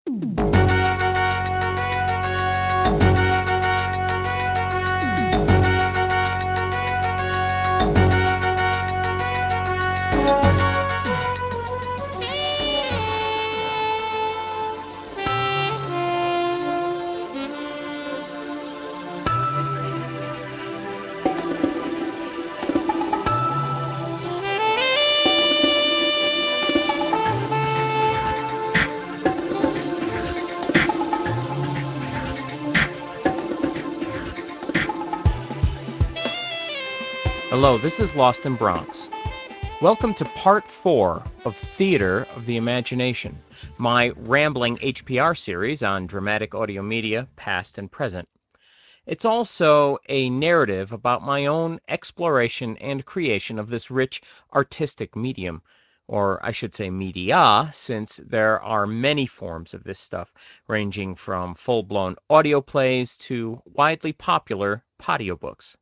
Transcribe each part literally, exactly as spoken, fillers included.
Hello, this is Lost in Bronx. Welcome to part four of Theater of the Imagination, my rambling H P R series on dramatic audio media, past and present. It's also a narrative about my own exploration and creation of this rich artistic medium, or I should say media, since there are many forms of this stuff, ranging from full-blown audio plays to widely popular audiobooks.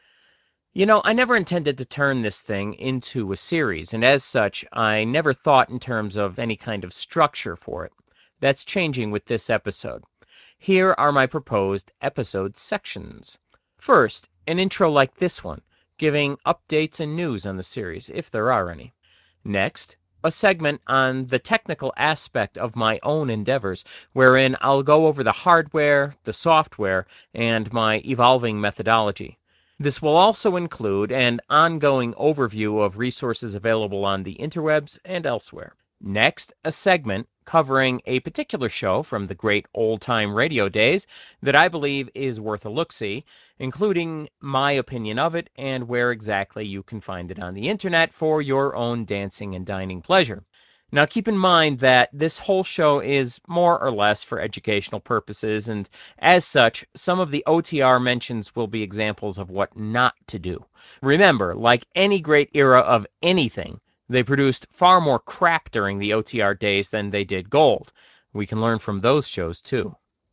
You know, I never intended to turn this thing into a series, and as such, I never thought in terms of any kind of structure for it. That's changing with this episode. Here are my proposed episode sections. First, an intro like this one, giving updates and news on the series, if there are any. Next, a segment on the technical aspect of my own endeavors, wherein I'll go over the hardware, the software, and my evolving methodology. This will also include an ongoing overview of resources available on the interwebs and elsewhere. Next, a segment covering a particular show from the great old-time radio days that I believe is worth a look-see, including my opinion of it and where exactly you can find it on the internet for your own dancing and dining pleasure. Now, keep in mind that this whole show is more or less for educational purposes, and as such, some of the O T R mentions will be examples of what not to do. Remember, like any great era of anything, they produced far more crap during the O T R days than they did gold. We can learn from those shows, too.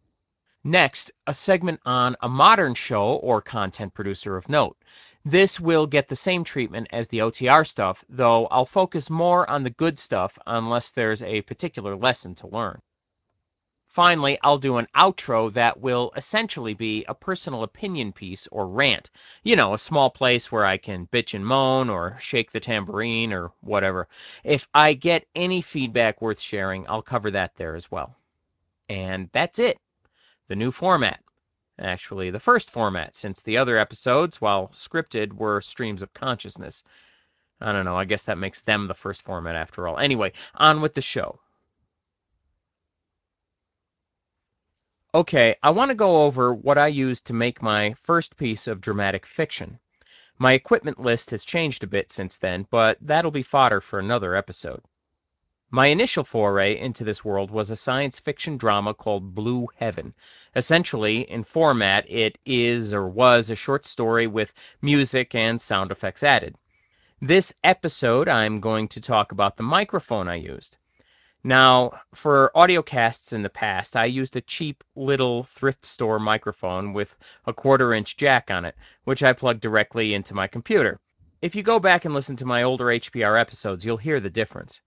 Next, a segment on a modern show or content producer of note. This will get the same treatment as the O T R stuff, though I'll focus more on the good stuff unless there's a particular lesson to learn. Finally, I'll do an outro that will essentially be a personal opinion piece or rant. You know, a small place where I can bitch and moan or shake the tambourine or whatever. If I get any feedback worth sharing, I'll cover that there as well. And that's it. The new format. Actually, the first format, since the other episodes, while scripted, were streams of consciousness. I don't know, I guess that makes them the first format after all. Anyway, on with the show. Okay, I want to go over what I used to make my first piece of dramatic fiction. My equipment list has changed a bit since then, but that'll be fodder for another episode. My initial foray into this world was a science fiction drama called Blue Heaven. Essentially, in format, it is or was a short story with music and sound effects added. This episode, I'm going to talk about the microphone I used. Now, for audiocasts in the past, I used a cheap little thrift store microphone with a quarter inch jack on it, which I plugged directly into my computer. If you go back and listen to my older H P R episodes, you'll hear the difference.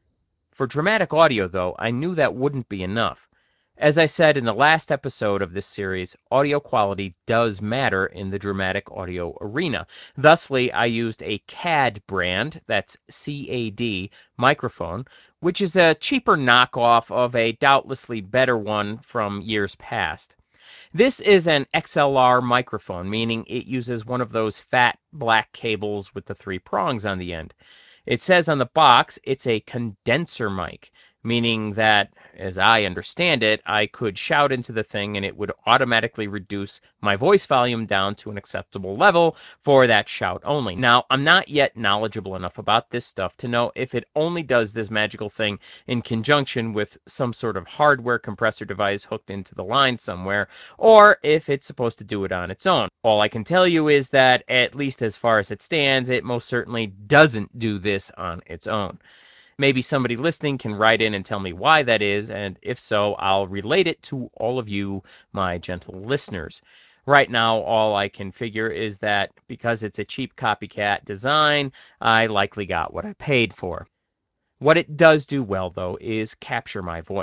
For dramatic audio, though, I knew that wouldn't be enough. As I said in the last episode of this series, audio quality does matter in the dramatic audio arena. Thusly, I used a C A D brand, that's C A D, microphone, which is a cheaper knockoff of a doubtlessly better one from years past. This is an X L R microphone, meaning it uses one of those fat black cables with the three prongs on the end. It says on the box it's a condenser mic, meaning that, as I understand it, I could shout into the thing and it would automatically reduce my voice volume down to an acceptable level for that shout only. Now, I'm not yet knowledgeable enough about this stuff to know if it only does this magical thing in conjunction with some sort of hardware compressor device hooked into the line somewhere, or if it's supposed to do it on its own. All I can tell you is that, at least as far as it stands, it most certainly doesn't do this on its own. Maybe somebody listening can write in and tell me why that is, and if so, I'll relate it to all of you, my gentle listeners. Right now, all I can figure is that because it's a cheap copycat design, I likely got what I paid for. What it does do well, though, is capture my voice.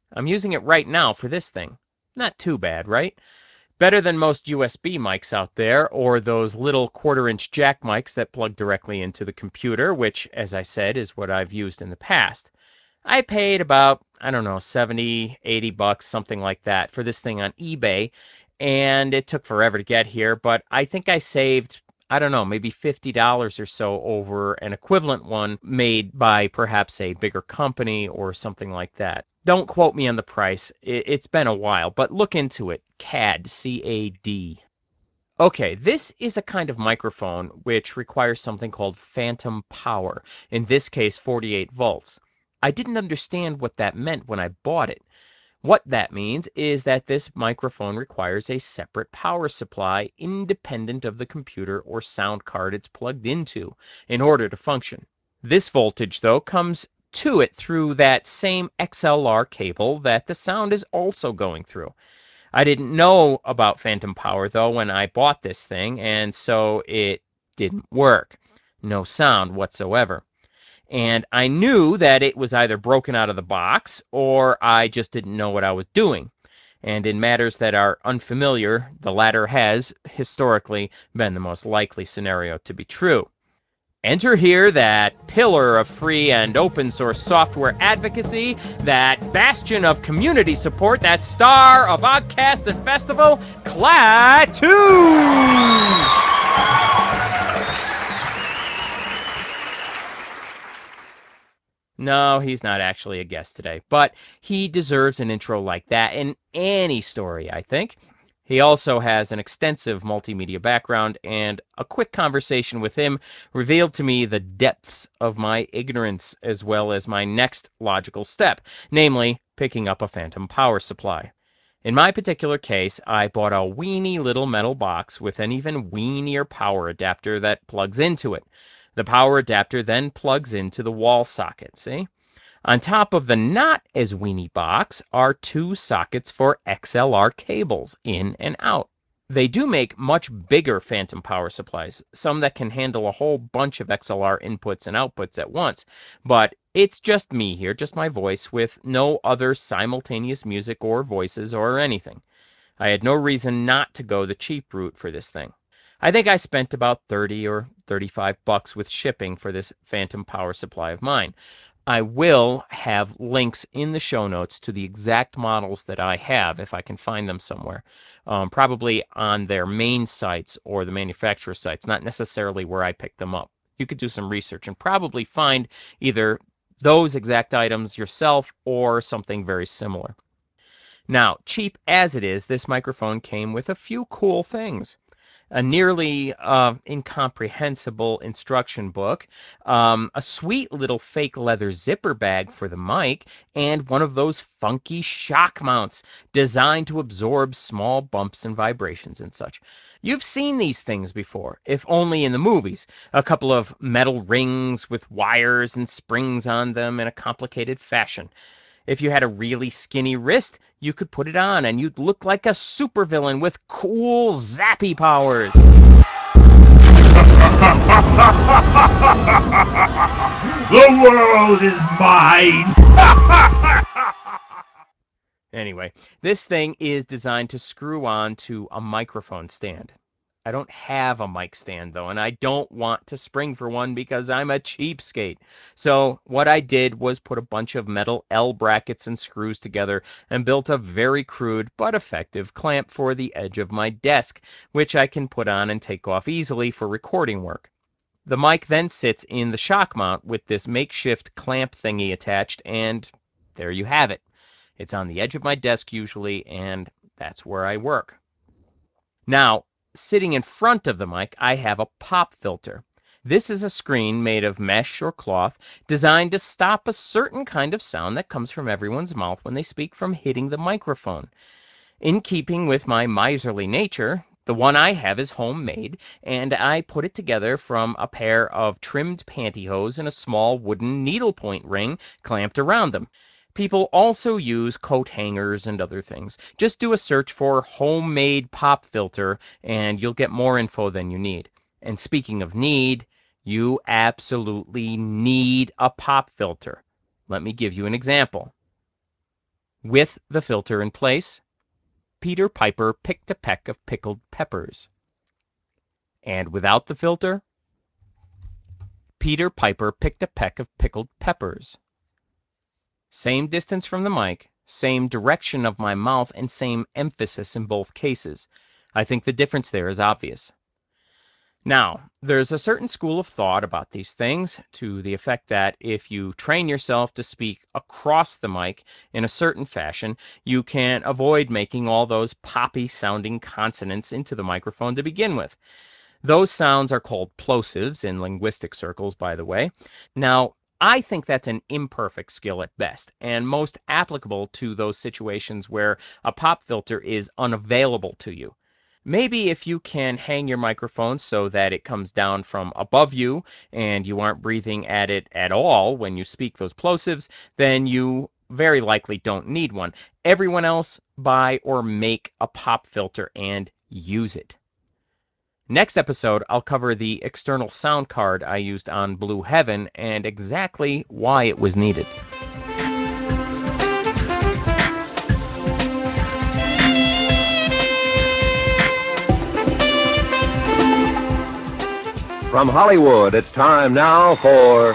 I'm using it right now for this thing. Not too bad, right? Better than most U S B mics out there, or those little quarter-inch jack mics that plug directly into the computer, which, as I said, is what I've used in the past. I paid about, I don't know, seventy, eighty bucks, something like that, for this thing on eBay, and it took forever to get here, but I think I saved, I don't know, maybe fifty dollars or so over an equivalent one made by perhaps a bigger company or something like that. Don't quote me on the price. It's been a while, but look into it. C A D, C A D. Okay, this is a kind of microphone which requires something called phantom power, in this case forty-eight volts. I didn't understand what that meant when I bought it. What that means is that this microphone requires a separate power supply independent of the computer or sound card it's plugged into in order to function. This voltage, though, comes to it through that same X L R cable that the sound is also going through. I didn't know about phantom power, though, when I bought this thing, and so it didn't work. No sound whatsoever. And I knew that it was either broken out of the box or I just didn't know what I was doing. And in matters that are unfamiliar, the latter has, historically, been the most likely scenario to be true. Enter here that pillar of free and open source software advocacy, that bastion of community support, that star of Oddcast and Festival, Klaatu! No, he's not actually a guest today, but he deserves an intro like that in any story, I think. He also has an extensive multimedia background, and a quick conversation with him revealed to me the depths of my ignorance as well as my next logical step, namely picking up a phantom power supply. In my particular case, I bought a weeny little metal box with an even weenier power adapter that plugs into it. The power adapter then plugs into the wall socket, see? On top of the not as weenie box are two sockets for X L R cables, in and out. They do make much bigger phantom power supplies, some that can handle a whole bunch of X L R inputs and outputs at once, but it's just me here, just my voice, with no other simultaneous music or voices or anything. I had no reason not to go the cheap route for this thing. I think I spent about thirty or thirty-five bucks with shipping for this phantom power supply of mine. I will have links in the show notes to the exact models that I have, if I can find them somewhere. Um, probably on their main sites or the manufacturer sites, not necessarily where I picked them up. You could do some research and probably find either those exact items yourself or something very similar. Now, cheap as it is, this microphone came with a few cool things: a nearly uh, incomprehensible instruction book, um, a sweet little fake leather zipper bag for the mic, and one of those funky shock mounts designed to absorb small bumps and vibrations and such. You've seen these things before, if only in the movies. A couple of metal rings with wires and springs on them in a complicated fashion. If you had a really skinny wrist, you could put it on and you'd look like a supervillain with cool zappy powers. The world is mine! Anyway, this thing is designed to screw on to a microphone stand. I don't have a mic stand, though, and I don't want to spring for one because I'm a cheapskate. So what I did was put a bunch of metal L brackets and screws together and built a very crude but effective clamp for the edge of my desk, which I can put on and take off easily for recording work. The mic then sits in the shock mount with this makeshift clamp thingy attached, and there you have it. It's on the edge of my desk usually, and that's where I work. Now, sitting in front of the mic, I have a pop filter. This is a screen made of mesh or cloth designed to stop a certain kind of sound that comes from everyone's mouth when they speak from hitting the microphone. In keeping with my miserly nature, the one I have is homemade, and I put it together from a pair of trimmed pantyhose and a small wooden needlepoint ring clamped around them. People also use coat hangers and other things. Just do a search for homemade pop filter, and you'll get more info than you need. And speaking of need, you absolutely need a pop filter. Let me give you an example. With the filter in place, Peter Piper picked a peck of pickled peppers. And without the filter, Peter Piper picked a peck of pickled peppers. Same distance from the mic, same direction of my mouth, and same emphasis in both cases. I think the difference there is obvious. Now, there's a certain school of thought about these things to the effect that if you train yourself to speak across the mic in a certain fashion, you can avoid making all those poppy-sounding consonants into the microphone to begin with. Those sounds are called plosives in linguistic circles, by the way. Now, I think that's an imperfect skill at best, and most applicable to those situations where a pop filter is unavailable to you. Maybe if you can hang your microphone so that it comes down from above you and you aren't breathing at it at all when you speak those plosives, then you very likely don't need one. Everyone else buy or make a pop filter and use it. Next episode, I'll cover the external sound card I used on Blue Heaven and exactly why it was needed. From Hollywood, it's time now for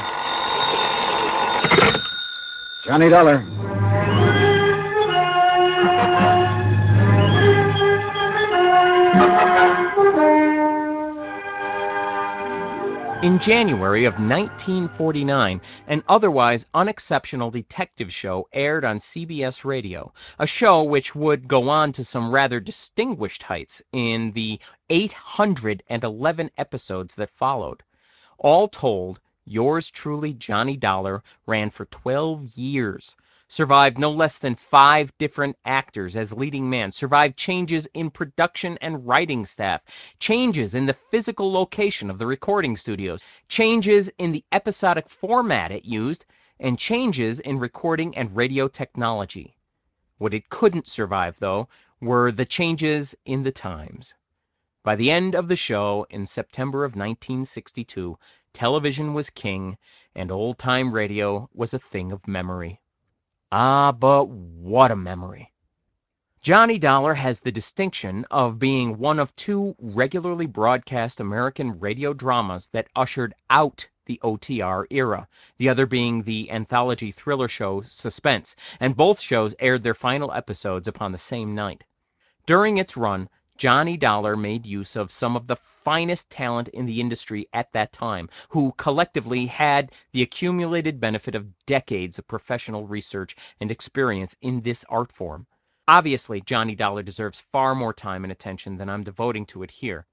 Johnny Dollar. In January of nineteen forty-nine, an otherwise unexceptional detective show aired on C B S Radio, a show which would go on to some rather distinguished heights in the eight hundred eleven episodes that followed. All told, yours truly, Johnny Dollar, ran for twelve years, survived no less than five different actors as leading man, survived changes in production and writing staff, changes in the physical location of the recording studios, changes in the episodic format it used, and changes in recording and radio technology. What it couldn't survive, though, were the changes in the times. By the end of the show, in September of nineteen sixty-two, television was king, and old-time radio was a thing of memory. Ah, but what a memory. Johnny Dollar has the distinction of being one of two regularly broadcast American radio dramas that ushered out the O T R era, the other being the anthology thriller show Suspense, and both shows aired their final episodes upon the same night. During its run, Johnny Dollar made use of some of the finest talent in the industry at that time, who collectively had the accumulated benefit of decades of professional research and experience in this art form. Obviously, Johnny Dollar deserves far more time and attention than I'm devoting to it here.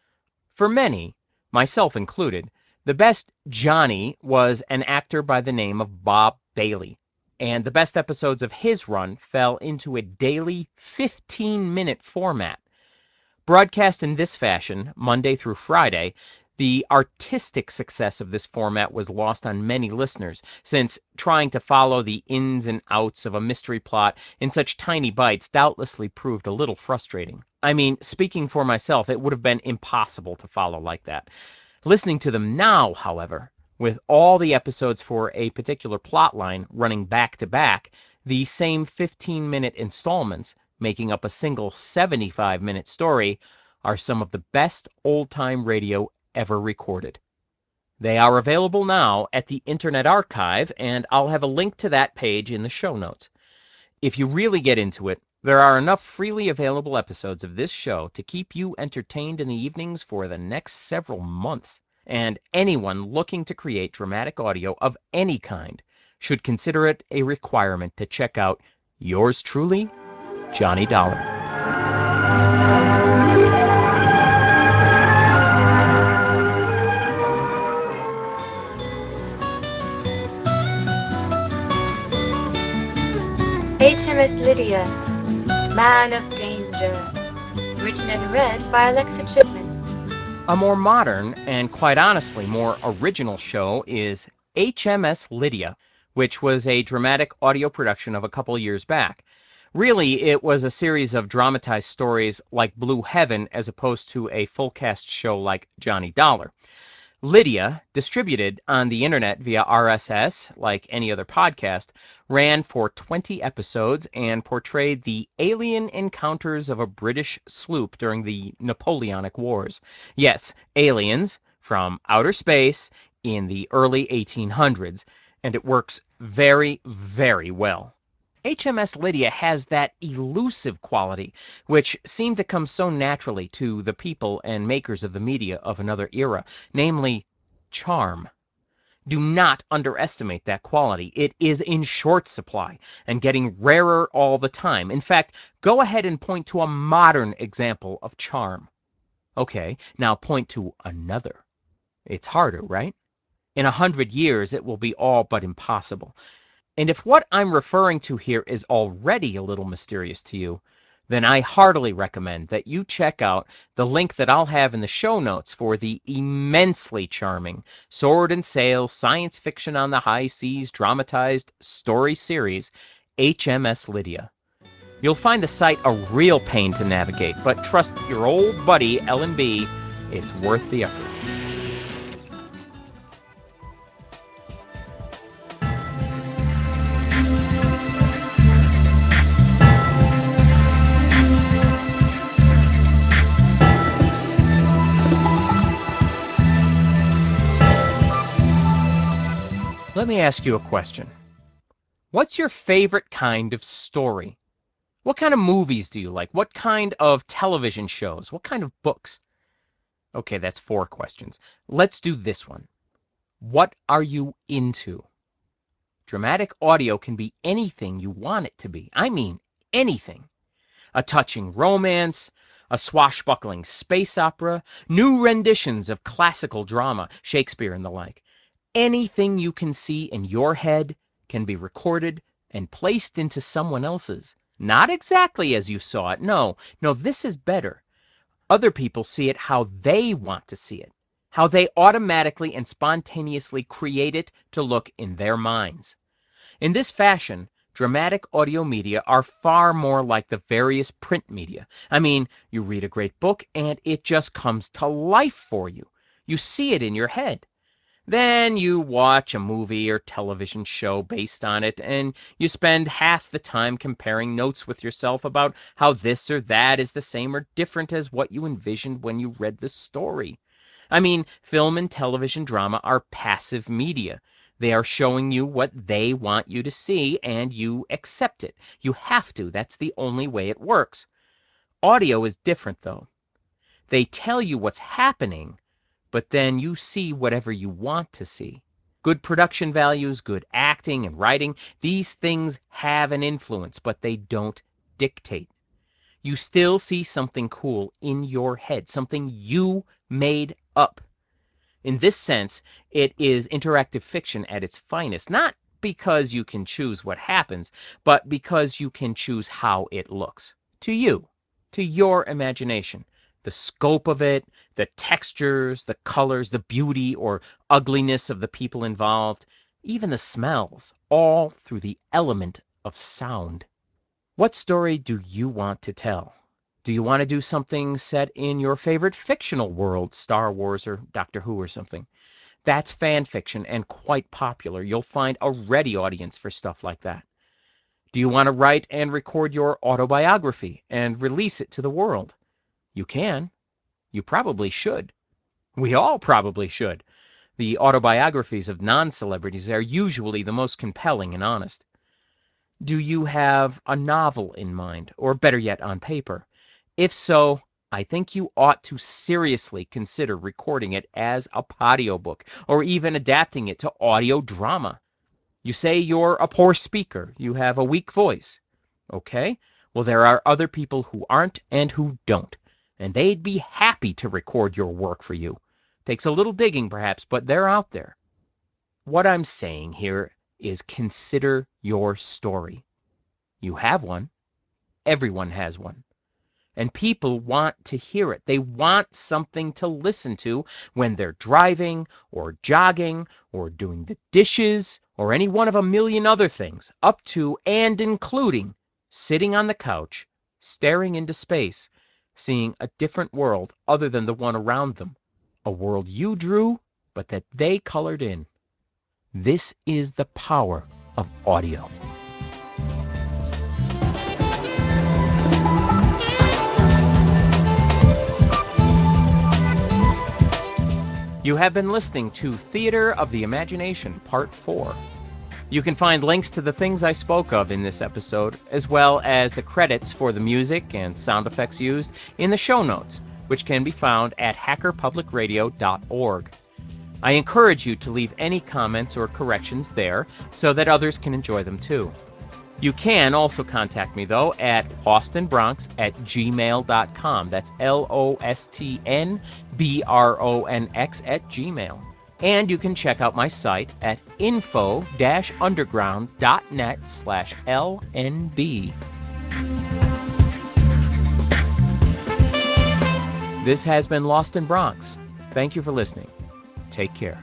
For many, myself included, the best Johnny was an actor by the name of Bob Bailey, and the best episodes of his run fell into a daily fifteen-minute format. Broadcast in this fashion, Monday through Friday, the artistic success of this format was lost on many listeners, since trying to follow the ins and outs of a mystery plot in such tiny bites doubtlessly proved a little frustrating. I mean, speaking for myself, it would have been impossible to follow like that. Listening to them now, however, with all the episodes for a particular plot line running back to back, the same fifteen-minute installments, making up a single seventy-five minute story, are some of the best old-time radio ever recorded. They are available now at the Internet Archive, and I'll have a link to that page in the show notes. If you really get into it, there are enough freely available episodes of this show to keep you entertained in the evenings for the next several months, and anyone looking to create dramatic audio of any kind should consider it a requirement to check out yours truly, Johnny Dollar. H M S Lydia, Man of Danger. Written and read by Alexa Chipman. A more modern and, quite honestly, more original show is H M S Lydia, which was a dramatic audio production of a couple years back. Really, it was a series of dramatized stories like Blue Heaven as opposed to a full-cast show like Johnny Dollar. Lydia, distributed on the internet via R S S, like any other podcast, ran for twenty episodes and portrayed the alien encounters of a British sloop during the Napoleonic Wars. Yes, aliens from outer space in the early eighteen hundreds, and it works very, very well. H M S Lydia has that elusive quality, which seemed to come so naturally to the people and makers of the media of another era, namely charm. Do not underestimate that quality. It is in short supply and getting rarer all the time. In fact, go ahead and point to a modern example of charm. Okay, now point to another. It's harder, right? In a hundred years, it will be all but impossible. And if what I'm referring to here is already a little mysterious to you, then I heartily recommend that you check out the link that I'll have in the show notes for the immensely charming Sword and Sail Science Fiction on the High Seas dramatized story series, H M S Lydia. You'll find the site a real pain to navigate, but trust your old buddy L and B, it's worth the effort. Let me ask you a question. What's your favorite kind of story? What kind of movies do you like? What kind of television shows? What kind of books? Okay, that's four questions. Let's do this one. What are you into? Dramatic audio can be anything you want it to be. I mean, anything. A touching romance, a swashbuckling space opera, new renditions of classical drama, Shakespeare and the like. Anything you can see in your head can be recorded and placed into someone else's. Not exactly as you saw it. No, no, this is better. Other people see it how they want to see it, how they automatically and spontaneously create it to look in their minds. In this fashion, dramatic audio media are far more like the various print media. I mean, you read a great book and it just comes to life for you. You see it in your head. Then you watch a movie or television show based on it, and you spend half the time comparing notes with yourself about how this or that is the same or different as what you envisioned when you read the story. I mean, film and television drama are passive media. They are showing you what they want you to see, and you accept it. You have to. That's the only way it works. Audio is different, though. They tell you what's happening, but then you see whatever you want to see. Good production values, good acting and writing, these things have an influence, but they don't dictate. You still see something cool in your head, something you made up. In this sense, it is interactive fiction at its finest, not because you can choose what happens, but because you can choose how it looks. To you, to your imagination. The scope of it, the textures, the colors, the beauty or ugliness of the people involved, even the smells, all through the element of sound. What story do you want to tell? Do you want to do something set in your favorite fictional world, Star Wars or Doctor Who or something? That's fan fiction and quite popular. You'll find a ready audience for stuff like that. Do you want to write and record your autobiography and release it to the world? You can. You probably should. We all probably should. The autobiographies of non-celebrities are usually the most compelling and honest. Do you have a novel in mind, or better yet, on paper? If so, I think you ought to seriously consider recording it as a podiobook, or even adapting it to audio drama. You say you're a poor speaker, you have a weak voice. Okay, well, there are other people who aren't and who don't, and they'd be happy to record your work for you. Takes a little digging, perhaps, but they're out there. What I'm saying here is consider your story. You have one. Everyone has one. And people want to hear it. They want something to listen to when they're driving or jogging or doing the dishes or any one of a million other things, up to and including sitting on the couch, staring into space, seeing a different world other than the one around them. A world you drew but that they colored in. This is the power of audio. You have been listening to Theater of the Imagination, Part four. You can find links to the things I spoke of in this episode, as well as the credits for the music and sound effects used in the show notes, which can be found at hacker public radio dot org. I encourage you to leave any comments or corrections there so that others can enjoy them too. You can also contact me, though, at lostnbronx at gmail dot com. That's L O S T N B R O N X at Gmail. And you can check out my site at info dash underground dot net slash L N B. This has been Lost in Bronx. Thank you for listening. Take care.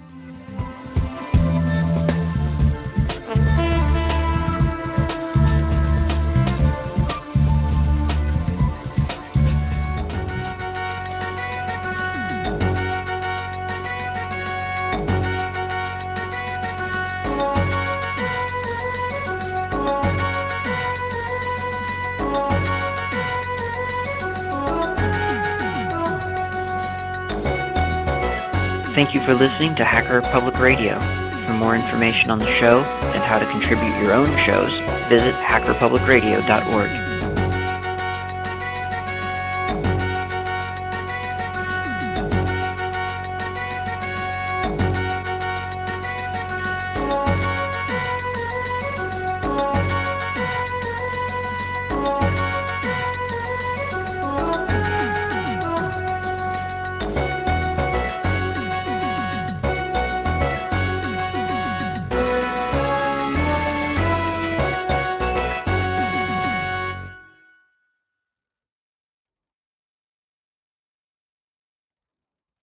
Thank you for listening to Hacker Public Radio. For more information on the show and how to contribute your own shows, visit hacker public radio dot org.